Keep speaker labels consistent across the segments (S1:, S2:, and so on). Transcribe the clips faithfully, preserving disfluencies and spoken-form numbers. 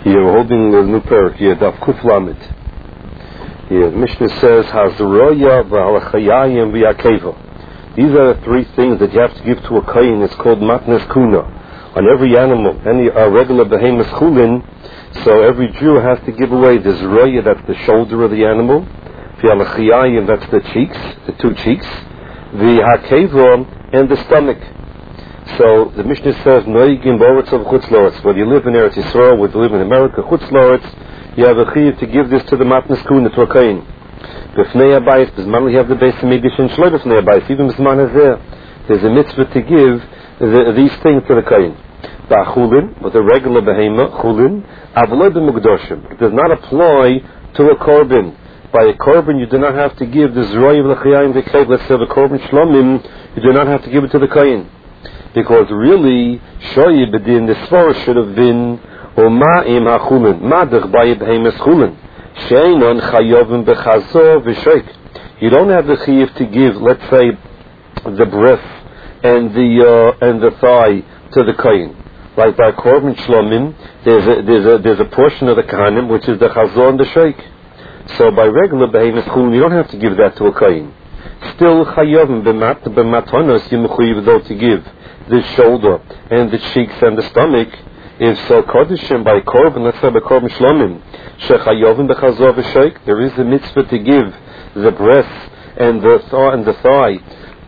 S1: Here we're holding the new parak here, Daf Kuf Lamed. Here the Mishnah says, Hazroya v'alachayayim v'yakeva. These are the three things that you have to give to a kohen. It's called matnas kuna. On every animal, any uh, regular behemoth chulin, so every Jew has to give away the zroya, that's the shoulder of the animal, v'alachayayim, that's the cheeks, the two cheeks, v'yakeva, and the stomach. So the Mishnah says, Noigim Boretz of Chutz Loretz. Whether you live in Eretz Yisrael, whether you live in America, Chutz Loretz, you have a chiyuv to give this to the matnas kuna, to a kohen. B'fnei habayis, b'zman you have the base of Midish and Shloi b'fnei habayis, even b'zman hazeh, there's a mitzvah to give the, these things to the kohen. Ba'chulin, with a regular behemah, chulin, avloi b'mugdoshim. It does not apply to a korban. By a korban, you do not have to give the zroy of l'chayayim v'kev. Let's say the korban shlomim, you do not have to give it to the kohen. Because really, shoyi b'din, the svara should have been Uma'im ha'chulin, madach b'ayib hemes chulin, she'enon chayovim b'chazo v'shoik. You don't have the chiyuv to give, let's say, the breast and the uh, and the thigh to the kohen. Like by korban shlomim, there's a there's a there's a portion of the kahanim which is the chazo and the shoik. So by regular behemes chulin, you don't have to give that to a kohen. Still chayovim b'mat b'matonos you mechuyev though to give the shoulder and the cheeks and the stomach. If so, kodeshim by korban, let's say by korban shlomim, shechayovim b'chazor v'shoik, there is a mitzvah to give the breast and the thigh and the thigh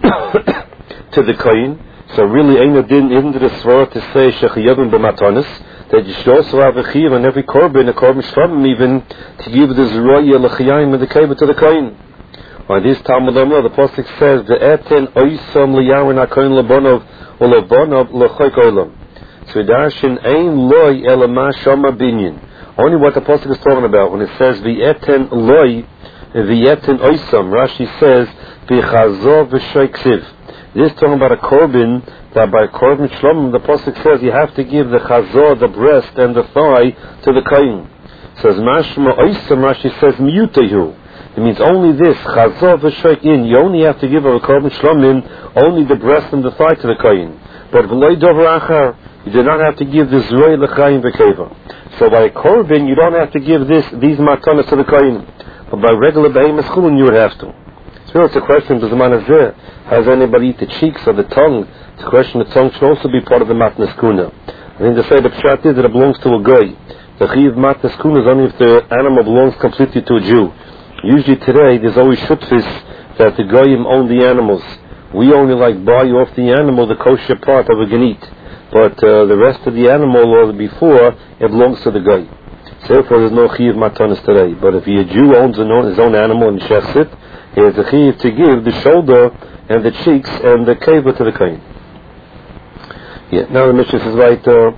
S1: to the kohen. So really, ain't din into the svara to say shechayovim b'matonis, that you should also have a chiyuv on every korban, a korban shlomim even, to give the zroya l'chayayim and the keva to the kohen. On this Talmud Amar, the pasuk says, "Ve'eten oisam liyarin hakohen lebonov u'lebonov l'choik olam." So darshin ein loy elama shama binyan. Only what the pasuk is talking about when it says v'eten loy, v'eten oisam. Rashi says v'chazor v'shoiksiv. This is talking about a korban that by korban shlomim the pasuk says you have to give the chazor, the breast and the thigh to the kohen. Says mashma oisam. Rashi says miyutayu. It means only this chazor v'shoikin. You only have to give a korban shlomim only the breast and the thigh to the kohen. But v'loy dover achar, you do not have to give the zroy l'chayim v'keva. So by a korban, you don't have to give this these matanas to the kohen. But by regular behemoth chulin, you would have to. So it's a question: does the man hazeh, has anybody eat the cheeks or the tongue? It's a question: the tongue should also be part of the matnas kuna. I think they say the pshat is that it belongs to a guy. The chiyuv matnas kuna is only if the animal belongs completely to a Jew. Usually today, there's always shutfis that the goyim own the animals. We only like buy off the animal the kosher part of a ganit. But uh, the rest of the animal or the before, it belongs to the guy. So therefore there's no chiyuv matanis today. But if a Jew owns his own animal and shechs it, he has a chiyuv to give the shoulder and the cheeks and the keva to the kohen. Yeah. Now the Mishnah says right, uh,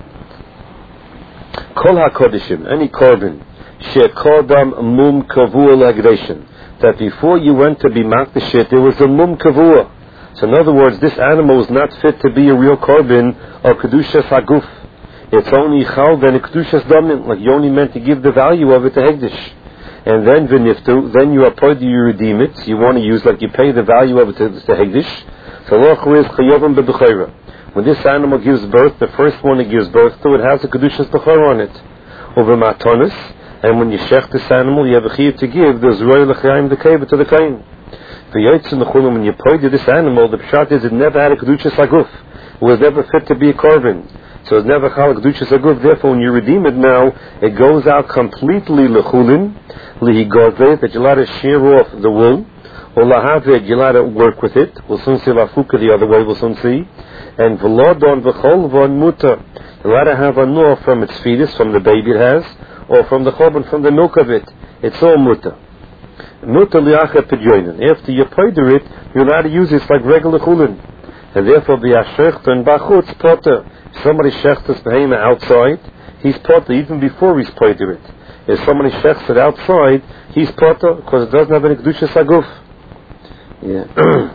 S1: Kol HaKodeshim, any korban, she'kodam mum kavua lagdeshin, that before you went to be makdashit, there was a mum kavua. So in other words, this animal is not fit to be a real korban or kedushas haguf. It's only chal then a kedushas damin, like you only meant to give the value of it to hegdish. And then v'niftu, then you appoint you redeem it. You want to use like you pay the value of it to, to hegdish. So loch is chayovim b'bechayra. When this animal gives birth, the first one it gives birth to, it has a kedushas bechayra on it. Over matonis, and when you shech this animal, you have a chiyuv to give the zroy l'chayim the keva to the kohen. When you pointed this animal, the pshat is it never had a kedushas haguf. It was never fit to be a korban. So it's never chal kedushas haguf. Therefore, when you redeem it now, it goes out completely lechulin, lihigozeh, that you're allowed to shear off the wool, or lahaveh, you're allowed to work with it. We'll soon see lafuka the other way, we'll soon see. And v'lodon v'chol von muta, you're allowed to have a nor from its fetus, from the baby it has, or from the korban, from the milk of it. It's all muta. After you powder it, you're allowed to use it like regular chulin. And therefore, b'yashechta and b'achutz potter. If somebody shechtas behema outside, he's potter even before he's powder it. If somebody shechts it outside, he's potter because it doesn't have any kedushas haguf. Yeah.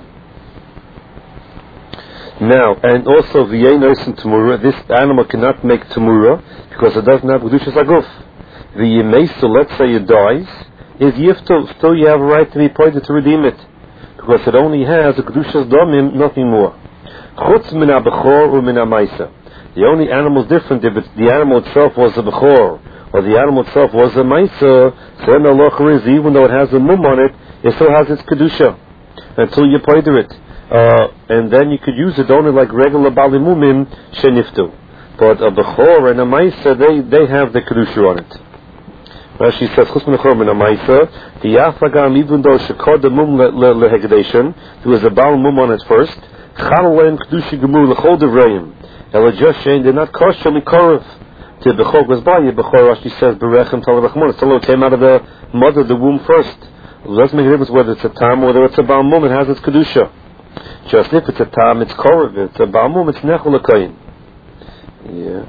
S1: Now, and also v'yenos and tamura. This animal cannot make tamura because it doesn't have kedushas haguf. V'yemesu, let's say it dies. Is yifto, still you have a right to be pointed to redeem it, because it only has a kedushas domim, nothing more. Chutz min ha-bechor u min ha-maisa. The only animal is different if it's, the animal itself was a bechor, or the animal itself was a Maisa, so then the halacha is, even though it has a mum on it, it still has its Kedusha, until you poider it. Uh, and then you could use it only like regular Bali Mumim, Sheniftu. But a Bechor and a Maisa, they, they have the Kedusha on it. Rashi says, Chus min Chorban Amaisa, the Yafagam, even though Shekod the Mum lehegedation, there was a Baal Mum on it first, Chalalein Kedushi Gemur lechol Devrayim, Elajosh Shein, they're not kosher Mikorav. To Bechor was by Bechor, Rashi says, Berechem Talavachmon, it still came out of the mother, the womb first. It doesn't make a difference whether it's a Tam or whether it's a Baal Mum, it has its Kedusha. Just if it's a Tam, it's Korav, if it's a Baal Mum, it's Nechol Akayin. Yeah.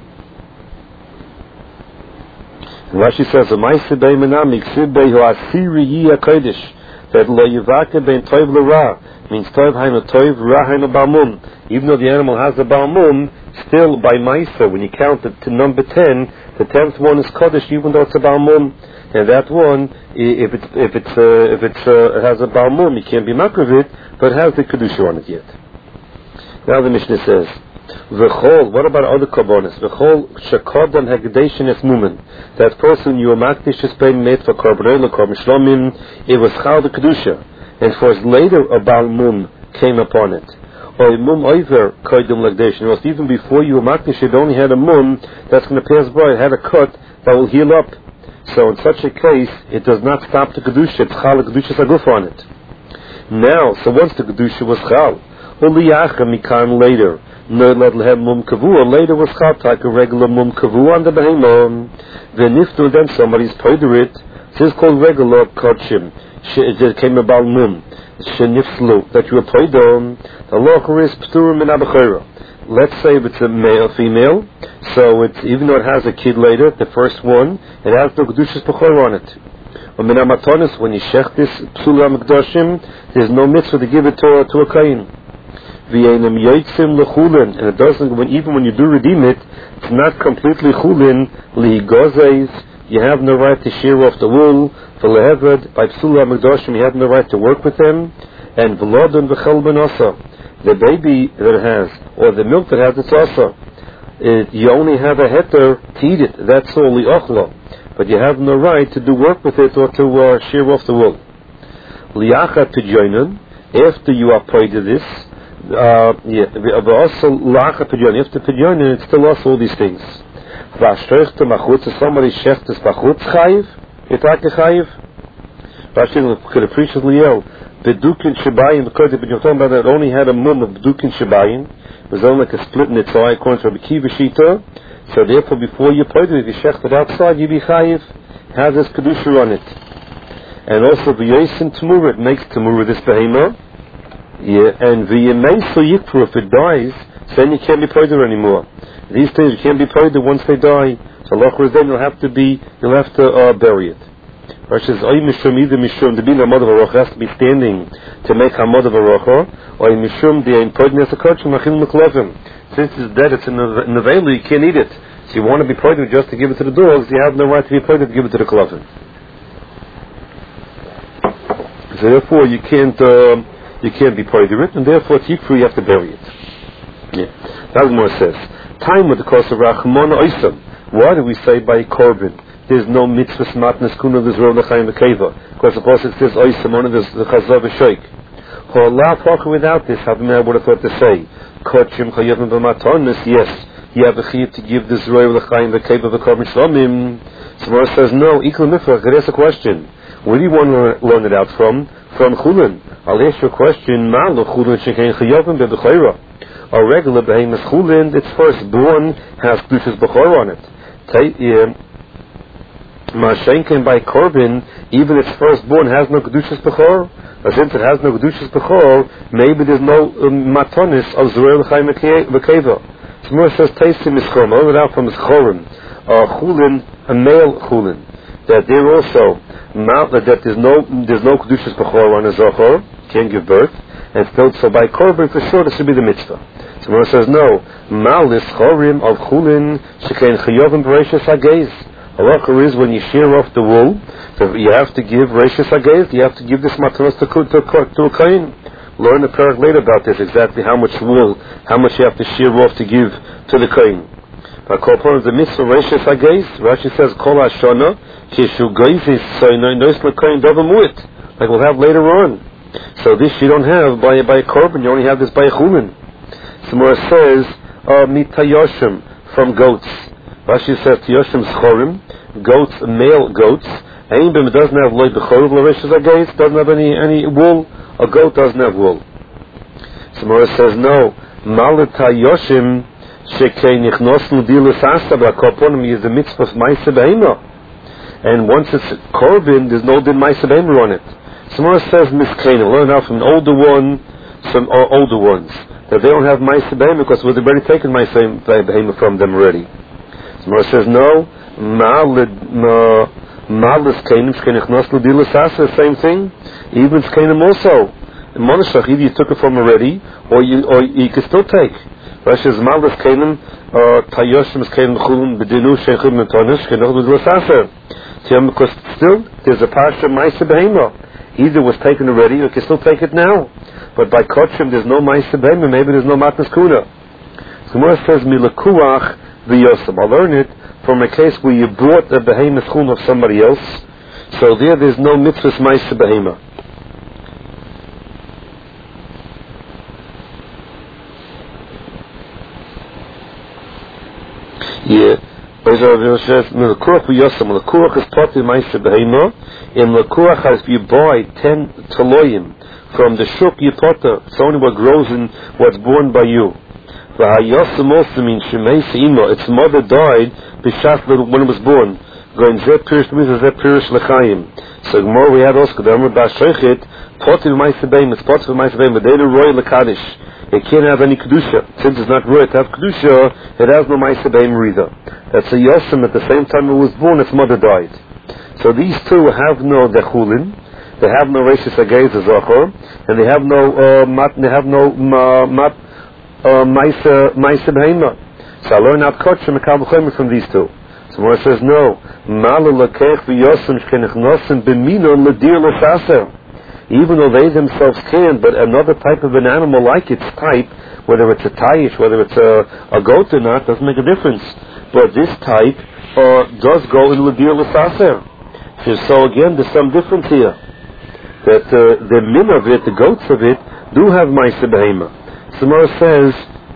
S1: And Rashi says, "Amaisi bei menami ksib bei hoasiri yi hakodesh." That lo yivake ben toiv l'ra means toiv hainu toiv, ra hainu balmum. Even though the animal has a balmum, still by Maisa, when you count it to number ten, the tenth one is kodesh, even though it's a balmum. And that one, if it's if it's uh, if it's uh, it has a balmum, you can't be makriv it, but it has the kedusha on it yet. Now the Mishnah says, V'chol, what about other korbanos? V'chol shekodam hegedation es mumen. That person you makdish is being made for korbanot korban shlomim. It was chal the kedusha, and for later a bal mum came upon it. Or mum over koydum hegedation. It was even before you makdish, it only had a mum that's going to pass by. It had a cut that will heal up. So in such a case, it does not stop the kedusha. It's chal the kedusha saguf on it. Now, so once the kedusha was chal, uliyacha mikan later. No, let have mum kavua. Later was chat like a regular mum kavua on the behemah. Then if to them somebody's poider it, this is called regular kachim. It came about mum. Shenifslu that you are poider. The locher is pturim in abachira. Let's say if it's a male, female, so it's even though it has a kid later, the first one, it has no kedushas bechor on it. When you shech this psula mikdashim, there's no mitzvah to give it to, to a kain. And it doesn't, when, even when you do redeem it, it's not completely chulin, lihigozes, you have no right to shear off the wool, v'leheved, by psula mikdashim, you have no right to work with them, and v'lodon v'chelben also, the baby that it has, or the milk that has, it's also, it, you only have a heter to eat it, that's all, li'ochlo, but you have no right to do work with it or to uh, shear off the wool. Li'achat pidyonin, after you are paid to this, Uh, yeah, but also lacha pidyon. You have to pidyon, and it's still also all these things. V'ashtrechta machutz. Somebody shechtes machutz chayiv. Itake chayiv. Rashi could appreciate liel. Bedukin shebayim. Because you're talking about that it only had a mum of bedukin shebayim. It was only like a split in its eye according to Rabbi Kiva Shita. So therefore, before you put it, if you shecht it outside, you be chayiv. Has this kedusha on it. And also v'yosin tamura. It makes tamura this behemah. Yeah, and the Yemeiso Yikpur, if it dies, then you can't be poider anymore. These things you can't be poider once they die. So Lachor, then you'll have to be, you'll have to uh, bury it. Rashi says, Oy Mishum, either Mishum, the being a mother of Arocha has to be standing to make a mother of Arocha, or Mishum, the poider as a coach, Machil Meklovim. Since it's dead, it's in the Nevela, you can't eat it. So you want to be poider just to give it to the dogs, you have no right to be poider to give it to the Klovim. So therefore, you can't, uh, You can't be part of it, and therefore it's yikru, you have to bury it. Yeah. That's more says. Time with the course of Rachmona Oisam. Why do we say by Korban? There's no mitzvah matnas kuna v'zro l'chayim v'keva. Because of course it says Oisam, one of the Chazav v'shoik. Ho'ala without this, how I would have thought to say, Kochim chayavim v'matonis, yes, you have a chiyuv to give this roy l'chayim v'keva v'korban shlomim. Samar says, no, ikla mifrach, there is a question. Where do you want to learn it out from? From Chulin. I'll ask you a question. Ma'alo Chulin shekein chayavim be'bechayra. A regular behemoth Chulin, its firstborn has kedushas bechor on it. Ma'ashenken by Korban, even its firstborn has no kedushas bechor. Since it has no kedushas bechor, maybe there's no um, matonis of zerel chayim v'keva. Shmuel says teisim ischom. I'll learn it out from Chorim. A Chulin, a male Chulin. That there also that there's no there's no kedushas bechor on a zochor, can't give birth, and still so by korban for sure this should be the mitzvah. So Gemara says no. Malis chorim of chulin shekein chayovim b'reishis hageiz. Halacha is when you shear off the wool, so you have to give reishis hageiz. You have to give this matanos to to to a kain. Learn the parak later about this exactly how much wool, how much you have to shear off to give to the kain. V'akolpon the mitzvah reishis hageiz. Rashi says kol hashana kishu geizis soynoi nois l'koyin dova muit, like we'll have later on. So this you don't have by by a korban. You only have this by a chulin. Somewhere it says uh, mitayoshim from goats. Rashi says tiyoshim schorim, goats, male goats. Ein bim doesn't have loy b'choruv l'reishis hageiz, doesn't have any any wool. A goat doesn't have wool. Somewhere it says no. Malitayoshim shekei nichnosnu dilas asta b'akoponim is the mitzvah of ma'aseh behema, and once it's korban, there's no din ma'aseh behema on it. Somewhere it says miskena. Learn out from an older one, some or older ones that they don't have ma'aseh behema because we've already taken ma'aseh behema from them already. Somewhere it says no. Malid malis kenim shekei nichnosnu dilas asta, the same thing. Even kenim also. Monashach, either you took it from already, or you or you can still take. Rashi says, "Maldas kenim tayoshim kenim chulun bedinu sheichim metonish kenach b'dulasaser." Because still there's a parsha ma'aseh behema. Either was taken already, or you can still take it now. But by kotshim, there's no ma'aseh behema. Maybe there's no matnas kuna. So Gemara says, "Milakuach v'yosem." I learn it from a case where you brought a behema chulun of somebody else. So there, there's no mitzvah ma'aseh behema. Yeah, L'kuach v'yosem. L'kuach is part of ma'aseh behema. In l'kuach, as if you buy ten taloyim from the shuk yipota, it's only what grows in what's born by you. V'hayosem also means shemeis imo. Its mother died b'shas when it was born. Going zeh pirish mitzvah zeh pirish l'chaim. So more we had also the Amud Ba'ashrechet part of ma'aseh behema. It's part of ma'aseh behema. They don't roy l'kadish. It can't have any kedusha. Since it's not right to have kedusha, it has no ma'aseh behema either. That's a yosem. At the same time it was born, its mother died. So these two have no dechulin, they have no reishis hageiz zachor, and they have no uh, mat. They have no uh, mat ma'aseh ma'aseh behema. So I learn out kotshim mekal v'chomer from these two. So where it says no, malu lekech v'yosem shkenichnosim b'minon ledir l'saser. Even though they themselves can, but another type of an animal like its type, whether it's a tayish, whether it's a, a goat or not, doesn't make a difference. But this type uh, does go in l'dir l'saser. So again, there's some difference here. That uh, the min of it, the goats of it, do have ma'aseh behema. Samara says,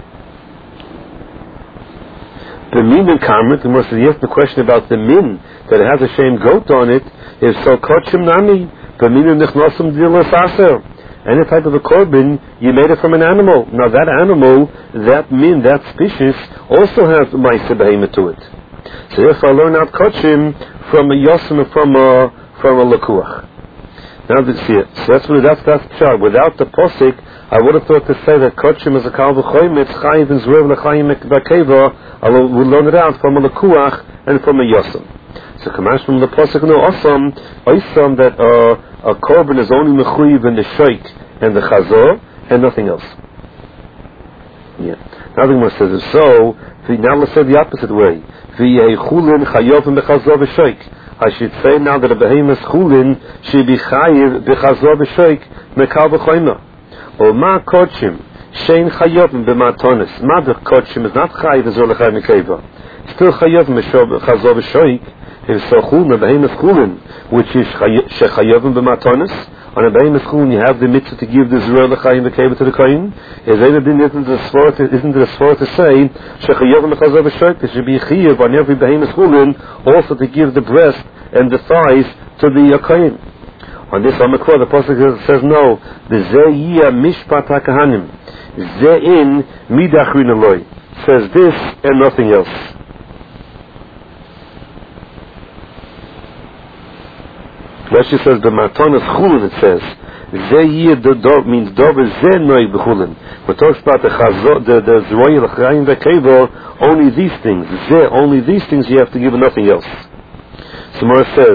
S1: the min and karmet, and says, yes, the question about the min, that it has a shame goat on it, is so kotshim nami. Any type of a korban, you made it from an animal. Now that animal, that min, that species, also has ma'aseh behema to it. So if I learn out kotshim from a yosem or from a from a lekuach. Now this here. So that's what that's that's pshar. Without the posik, I would have thought to say that kotshim is a kal v'choyim, it's chayiv and zrev l'chayim ekbakeva. I would learn it out from a lekuach and from a yosem. So Kamash from the pasuk no awesome, awesome that uh, a korban is only mechuyev in the sheik and the chazor and nothing else. Yeah. Nothing more says so. Now let's say the opposite way. V'yechulin chayovim b'chazor b'sheik. I should say now that a behemoth chulin should be chayiv b'chazor b'sheik mekal b'choyma. Or ma kodshim shein chayovim b'matonis. Ma the kodshim is not chayiv as olachai mekeva. Still chayovim b'chazor b'sheik. If so chulin, a behemoth chulin, which is shechayovim b'matonis. On a behemoth chulin, you have the mitzvah to give the zerah l'chayim v'keva to the kohen. Is isn't it a svara to, isn't it a svara to say shechayovim b'chazor b'sheik? There should be a chiyuv on every behemoth chulin also to give the breast and the thighs to the kohen. On this Amakor, the pasuk says no. The ze'iyah mishpat hakahanim ze'in midachrin aloi says this and nothing else. Rashi says the matanas chulin. It says ze'iyah the dog means dover ze'noi b'chulin. We're talking about the chazor, the the zroyel l'chayim v'kevor. Only these things. Ze only these things you have to give and nothing else. Samara says,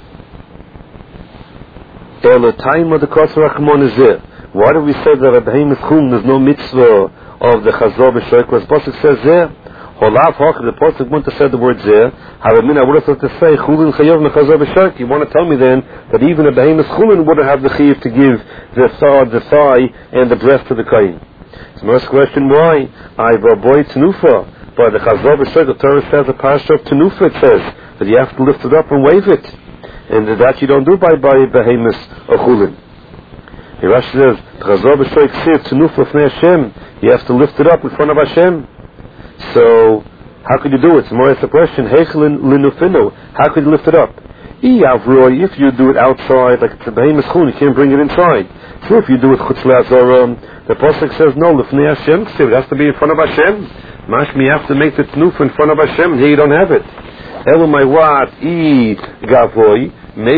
S1: "El time of the kosher achmon is there." Why do we say that a behemoth chulin there's no mitzvah of the chazor b'shoik? Because the pasuk says there. Holav hoch, the pasuk wouldn't have said the word there. However, I would have thought to say chulin chayov mechazor b'shoik. You want to tell me then that even a behemoth chulin wouldn't have the chiyuv to give the thigh, the thigh and the breast to the kohen. So the first question: why? I boy tnufa. But the Chazal B'Shoy, the Torah says, the Parasha of Tenufa, it says that you have to lift it up and wave it. And that you don't do by by behemoth or chulin. The Rashi says, the Chazal B'Shoy Ksiv, Tenufa Fnei Hashem, you have to lift it up in front of Hashem. So, how could you do it? It's more as a question, Heichel Linufinu, how could you lift it up? If you do it outside, like it's a behemoth chulin, you can't bring it inside. So if you do it chutz le'azoram, the Pasuk says, no, Lefnei Hashem Ksiv, it has to be in front of Hashem. Mashmi, you have to make the Tenufa in front of Hashem, here you don't have it. Elamai what? I gavoy.